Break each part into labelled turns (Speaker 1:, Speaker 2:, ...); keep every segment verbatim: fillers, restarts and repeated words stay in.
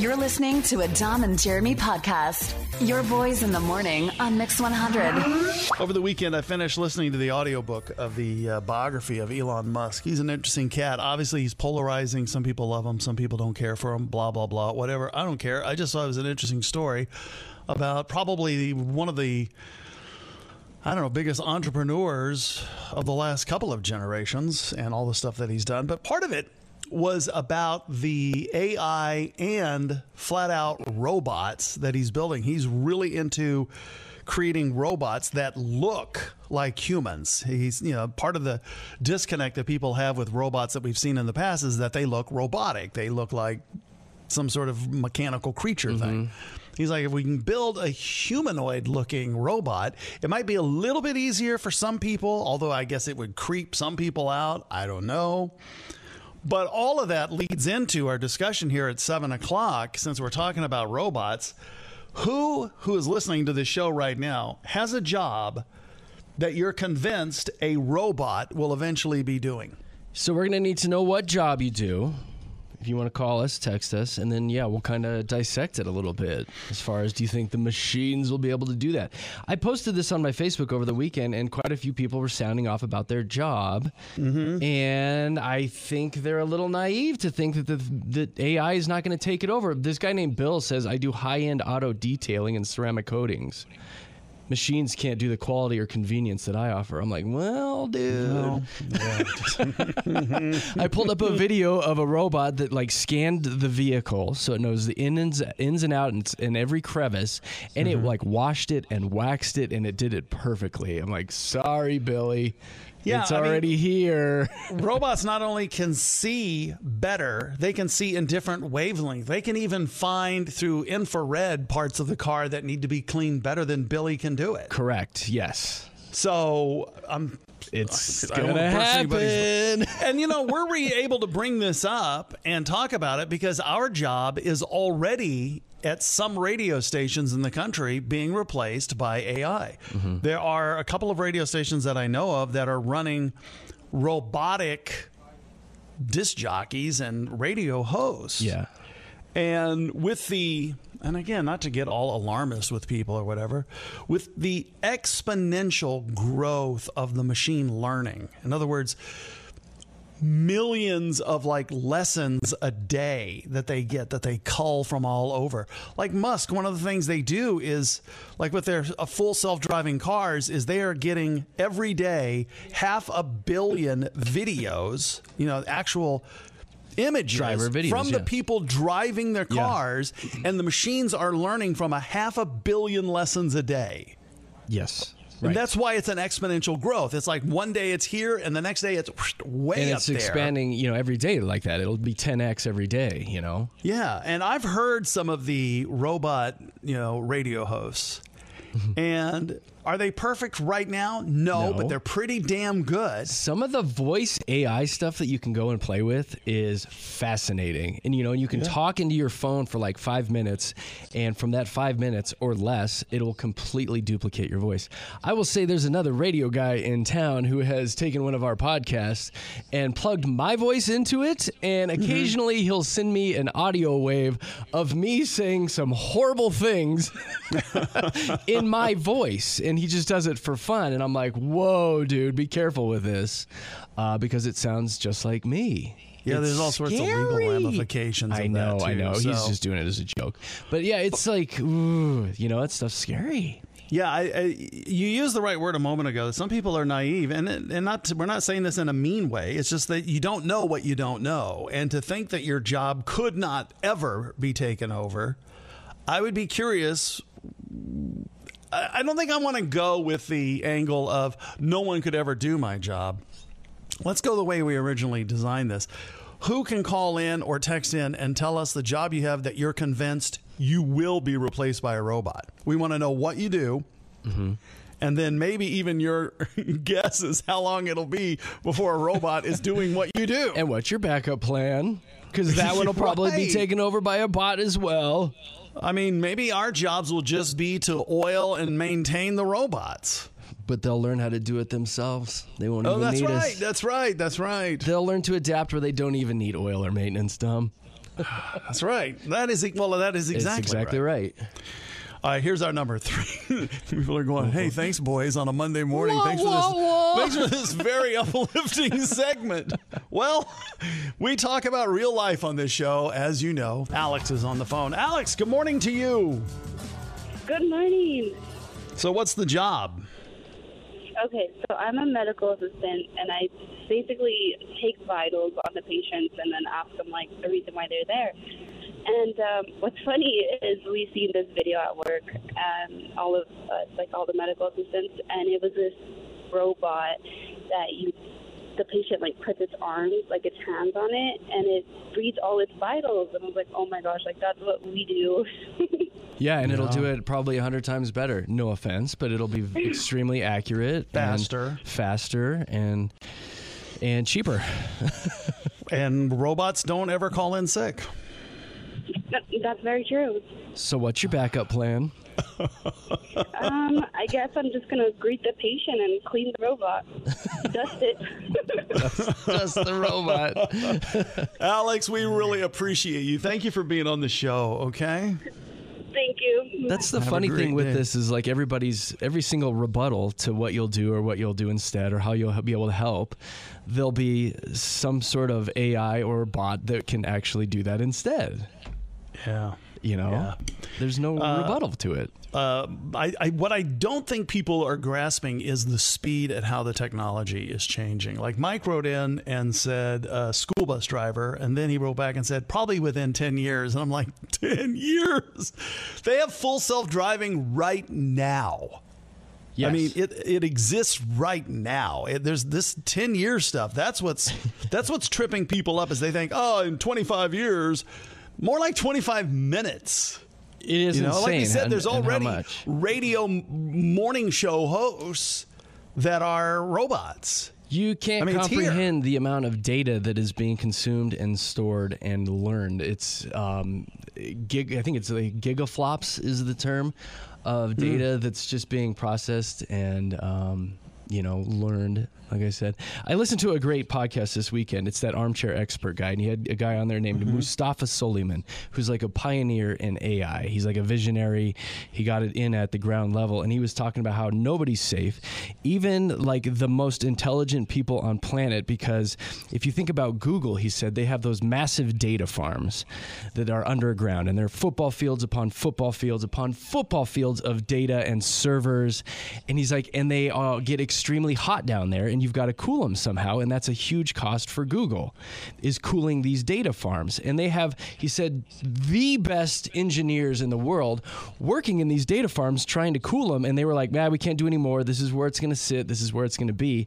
Speaker 1: You're listening to a Dom and Jeremy podcast. Your boys in the morning on Mix one hundred.
Speaker 2: Over the weekend, I finished listening to the audiobook of the uh, biography of Elon Musk. He's an interesting cat. Obviously, he's polarizing. Some people love him. Some people don't care for him. Blah, blah, blah. Whatever. I don't care. I just thought it was an interesting story about probably one of the, I don't know, biggest entrepreneurs of the last couple of generations and all the stuff that he's done. But part of it was about the A I and flat out robots that he's building. He's really into creating robots that look like humans. He's, you know, part of the disconnect that people have with robots that we've seen in the past is that they look robotic. They look like some sort of mechanical creature mm-hmm. thing. He's like, if we can build a humanoid looking robot, it might be a little bit easier for some people, although I guess it would creep some people out. I don't know. But all of that leads into our discussion here at seven o'clock, since we're talking about robots. Who who is listening to this show right now has a job that you're convinced a robot will eventually be doing?
Speaker 3: So we're going to need to know what job you do. If you want to call us, text us, and then, yeah, we'll kind of dissect it a little bit as far as, do you think the machines will be able to do that? I posted this on my Facebook over the weekend, and quite a few people were sounding off about their job, mm-hmm. and I think they're a little naive to think that the that A I is not going to take it over. This guy named Bill says, I do high-end auto detailing and ceramic coatings. Machines can't do the quality or convenience that I offer. I'm like, well, dude. No. I pulled up a video of a robot that like scanned the vehicle, so it knows the ins, ins and outs and every crevice, and mm-hmm. it like washed it and waxed it, and it did it perfectly. I'm like, sorry, Billy. Yeah, it's already I mean, here.
Speaker 2: Robots not only can see better, they can see in different wavelengths. They can even find through infrared parts of the car that need to be cleaned better than Billy can do it.
Speaker 3: Correct. Yes.
Speaker 2: So I'm.
Speaker 3: It's going to happen.
Speaker 2: And, you know, we're re- able to bring this up and talk about it because our job is already at some radio stations in the country being replaced by A I. Mm-hmm. There are a couple of radio stations that I know of that are running robotic disc jockeys and radio hosts.
Speaker 3: Yeah.
Speaker 2: And with the, and again, not to get all alarmist with people or whatever, with the exponential growth of the machine learning, in other words, millions of like lessons a day that they get, that they cull from all over. Like Musk, one of the things they do is, like with their uh, full self-driving cars, is they are getting every day half a billion videos, you know, actual images
Speaker 3: Driver videos,
Speaker 2: from
Speaker 3: yeah.
Speaker 2: the people driving their cars, yeah. and the machines are learning from a half a billion lessons a day.
Speaker 3: Yes.
Speaker 2: Right. And that's why it's an exponential growth. It's like one day it's here, and the next day it's way
Speaker 3: and
Speaker 2: up
Speaker 3: it's
Speaker 2: there.
Speaker 3: expanding, you know, every day like that. It'll be ten x every day, you know?
Speaker 2: Yeah, and I've heard some of the robot, you know, radio hosts. And are they perfect right now? No,
Speaker 3: no,
Speaker 2: but they're pretty damn good.
Speaker 3: Some of the voice A I stuff that you can go and play with is fascinating. And, you know, you can yeah. talk into your phone for like five minutes, and from that five minutes or less, it will completely duplicate your voice. I will say there's another radio guy in town who has taken one of our podcasts and plugged my voice into it, and occasionally mm-hmm. he'll send me an audio wave of me saying some horrible things in my voice, and he just does it for fun, and I'm like, whoa, dude, be careful with this, uh, because it sounds just like me.
Speaker 2: Yeah,
Speaker 3: it's
Speaker 2: there's all sorts
Speaker 3: scary.
Speaker 2: of legal ramifications
Speaker 3: I
Speaker 2: of
Speaker 3: know,
Speaker 2: that too,
Speaker 3: I know.
Speaker 2: so.
Speaker 3: He's just doing it as a joke. But yeah, it's like, ooh, you know, that stuff's scary.
Speaker 2: Yeah, I, I, you used the right word a moment ago. Some people are naive, and and not to, we're not saying this in a mean way. It's just that you don't know what you don't know, and to think that your job could not ever be taken over, I would be curious. I don't think I want to go with the angle of no one could ever do my job. Let's go the way we originally designed this. Who can call in or text in and tell us the job you have that you're convinced you will be replaced by a robot? We want to know what you do. Mm-hmm. And then maybe even your guess is how long it'll be before a robot is doing what you do.
Speaker 3: And what's your backup plan? Because that one will probably right. be taken over by a bot as well.
Speaker 2: I mean, maybe our jobs will just be to oil and maintain the robots.
Speaker 3: But they'll learn how to do it themselves. They won't
Speaker 2: oh,
Speaker 3: even need
Speaker 2: right.
Speaker 3: us.
Speaker 2: That's right. That's right.
Speaker 3: They'll learn to adapt where they don't even need oil or maintenance, Dom.
Speaker 2: That's right. That is well. That is exactly,
Speaker 3: it's exactly
Speaker 2: right.
Speaker 3: right.
Speaker 2: All right, here's our number three. People are going, hey, thanks, boys, on a Monday morning.
Speaker 3: Whoa,
Speaker 2: thanks, for
Speaker 3: whoa,
Speaker 2: this,
Speaker 3: whoa.
Speaker 2: thanks for this very uplifting segment. Well, we talk about real life on this show, as you know. Alex is on the phone. Alex, good morning to you.
Speaker 4: Good morning.
Speaker 2: So what's the job?
Speaker 4: Okay, so I'm a medical assistant, and I basically take vitals on the patients and then ask them, like, the reason why they're there. And um, what's funny is we've seen this video at work, and all of us, like all the medical assistants, and it was this robot that you, the patient like puts its arms, like its hands on it, and it reads all its vitals. And I was like, oh my gosh, like that's what we do.
Speaker 3: Yeah, and it'll do it probably a hundred times better. No offense, but it'll be extremely accurate,
Speaker 2: Faster.
Speaker 3: and faster, and and cheaper.
Speaker 2: And robots don't ever call in sick.
Speaker 4: That, that's very true.
Speaker 3: So what's your backup plan?
Speaker 4: Um, I guess I'm just going to greet the patient and clean the robot. Dust it.
Speaker 3: Just the robot.
Speaker 2: Alex, we really appreciate you. Thank you for being on the show, okay?
Speaker 4: Thank you.
Speaker 3: That's the
Speaker 2: Have a
Speaker 3: funny
Speaker 2: great
Speaker 3: thing with
Speaker 2: day.
Speaker 3: this is like everybody's, every single rebuttal to what you'll do or what you'll do instead or how you'll be able to help, there'll be some sort of A I or bot that can actually do that instead.
Speaker 2: Yeah.
Speaker 3: You know,
Speaker 2: Yeah.
Speaker 3: there's no rebuttal to it.
Speaker 2: Uh, I, I, what I don't think people are grasping is the speed at how the technology is changing. Like Mike wrote in and said, uh, school bus driver, and then he wrote back and said, probably within ten years. And I'm like, ten years? They have full self-driving right now.
Speaker 3: Yes.
Speaker 2: I mean, it it exists right now. It, there's this ten year stuff. That's what's that's what's tripping people up, is they think, oh, in twenty-five years, more like twenty-five minutes.
Speaker 3: It is
Speaker 2: You know,
Speaker 3: insane.
Speaker 2: like you said,
Speaker 3: and-
Speaker 2: there's
Speaker 3: and how
Speaker 2: already
Speaker 3: much.
Speaker 2: radio m- morning show hosts that are robots.
Speaker 3: You can't
Speaker 2: I mean, it's here.
Speaker 3: comprehend the amount of data that is being consumed and stored and learned. It's um, gig. I think it's like gigaflops is the term of data that's just being processed and um, you know learned. Like I said, I listened to a great podcast this weekend. It's that Armchair Expert guy, and he had a guy on there named
Speaker 2: Mm-hmm.
Speaker 3: Mustafa Soliman, who's like a pioneer in A I. He's like a visionary. He got it in at the ground level, and he was talking about how nobody's safe, even like the most intelligent people on planet, because if you think about Google, he said they have those massive data farms that are underground, and they're football fields upon football fields upon football fields of data and servers, and he's like, and they uh, get extremely hot down there, and you've got to cool them somehow, and that's a huge cost for Google, is cooling these data farms. And they have, he said, the best engineers in the world working in these data farms trying to cool them, and they were like, man, we can't do any more. This is where it's going to sit. This is where it's going to be.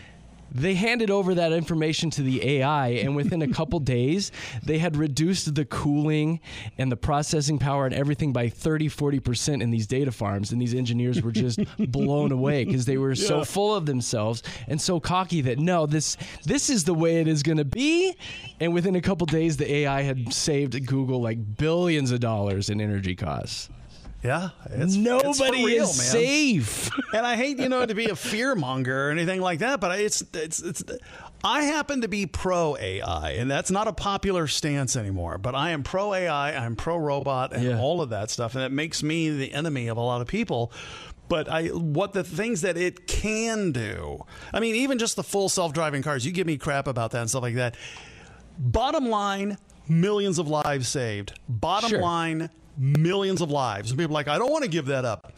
Speaker 3: They handed over that information to the A I, and within a couple days, they had reduced the cooling and the processing power and everything by thirty, forty percent in these data farms. And these engineers were just blown away because they were so
Speaker 2: Yeah.
Speaker 3: full of themselves and so cocky that, no, this this is the way it is going to be. And within a couple days, the A I had saved Google like billions of dollars in energy costs.
Speaker 2: Yeah, it's,
Speaker 3: Nobody
Speaker 2: it's for real,
Speaker 3: is
Speaker 2: man.
Speaker 3: safe.
Speaker 2: And I hate, you know, to be a fear monger or anything like that, but it's it's it's. I happen to be pro A I, and that's not a popular stance anymore. But I am pro A I, I'm pro robot, and
Speaker 3: Yeah.
Speaker 2: all of that stuff, and it makes me the enemy of a lot of people. But I, what the things that it can do, I mean, even just the full self-driving cars. You give me crap about that and stuff like that. Bottom line, millions of lives saved. Bottom
Speaker 3: Sure.
Speaker 2: line, millions of lives. And people are like, I don't want to give that up.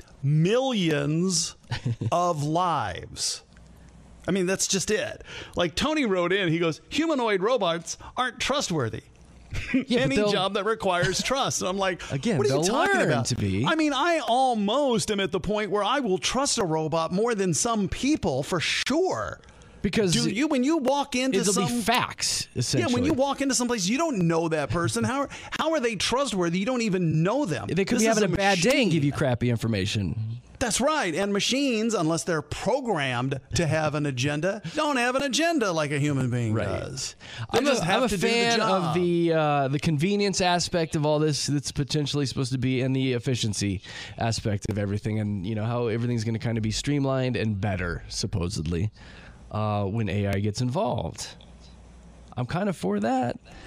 Speaker 2: Millions of lives. I mean, that's just it. Like Tony wrote in, he goes, humanoid robots aren't trustworthy.
Speaker 3: Yeah,
Speaker 2: Any
Speaker 3: but they'll-
Speaker 2: job that requires trust. And I'm like,
Speaker 3: Again,
Speaker 2: what are you
Speaker 3: they'll
Speaker 2: talking
Speaker 3: learn
Speaker 2: about?
Speaker 3: to be.
Speaker 2: I mean, I almost am at the point where I will trust a robot more than some people for sure.
Speaker 3: Because
Speaker 2: Do you, when you walk into
Speaker 3: it'll
Speaker 2: some
Speaker 3: be facts,
Speaker 2: yeah,
Speaker 3: essentially.
Speaker 2: when you walk into some place, you don't know that person. How how are they trustworthy? You don't even know them.
Speaker 3: They could
Speaker 2: This
Speaker 3: be
Speaker 2: is
Speaker 3: having a, bad day and
Speaker 2: machine.
Speaker 3: give you crappy information.
Speaker 2: That's right. And machines, unless they're programmed to have an agenda, don't have an agenda like a human being does. They
Speaker 3: I'm a,
Speaker 2: just have
Speaker 3: I'm a
Speaker 2: to do the
Speaker 3: fan
Speaker 2: job.
Speaker 3: of the uh, the convenience aspect of all this that's potentially supposed to be, and the efficiency aspect of everything, and you know how everything's going to kind of be streamlined and better, supposedly, uh, when A I gets involved. I'm kind of for that.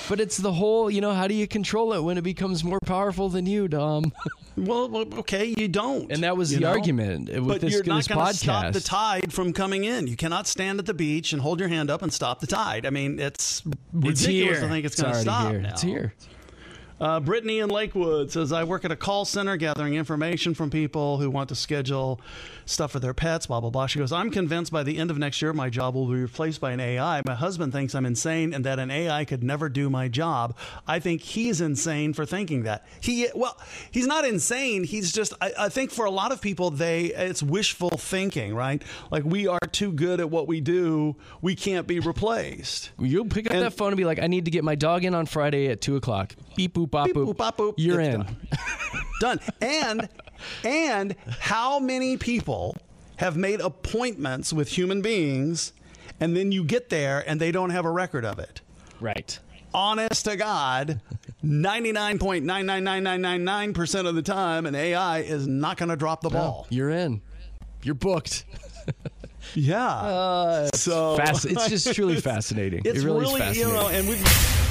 Speaker 3: But it's the whole, you know, how do you control it when it becomes more powerful than you, Dom?
Speaker 2: Well, okay, you don't.
Speaker 3: And that was the
Speaker 2: know?
Speaker 3: argument with
Speaker 2: but
Speaker 3: this,
Speaker 2: you're not
Speaker 3: this
Speaker 2: going to
Speaker 3: podcast.
Speaker 2: stop the tide from coming in. You cannot stand at the beach and hold your hand up and stop the tide. I mean, it's ridiculous
Speaker 3: It's here.
Speaker 2: to think it's,
Speaker 3: It's
Speaker 2: going to
Speaker 3: already
Speaker 2: stop
Speaker 3: here.
Speaker 2: now.
Speaker 3: It's here.
Speaker 2: Uh, Brittany in Lakewood says, I work at a call center gathering information from people who want to schedule stuff for their pets, blah, blah, blah. She goes, I'm convinced by the end of next year my job will be replaced by an A I. My husband thinks I'm insane and that an A I could never do my job. I think he's insane for thinking that. He, well, he's not insane. He's just, I, I think for a lot of people, they it's wishful thinking, right? Like, we are too good at what we do. We can't be replaced.
Speaker 3: You'll pick up
Speaker 2: And-
Speaker 3: that phone and be like, I need to get my dog in on Friday at two o'clock. Beep, boop, bop,
Speaker 2: Beep,
Speaker 3: boop.
Speaker 2: boop, bop, boop.
Speaker 3: You're
Speaker 2: It's
Speaker 3: in.
Speaker 2: Done. Done. And and how many people have made appointments with human beings and then you get there and they don't have a record of it?
Speaker 3: Right.
Speaker 2: Honest to God, ninety-nine point nine nine nine nine nine nine percent of the time, an A I is not going to drop the ball.
Speaker 3: You're in. You're booked.
Speaker 2: Yeah.
Speaker 3: Uh,
Speaker 2: so
Speaker 3: Fasc- it's just truly fascinating.
Speaker 2: It's
Speaker 3: it really,
Speaker 2: really,
Speaker 3: is
Speaker 2: you
Speaker 3: fascinating.
Speaker 2: know, and we've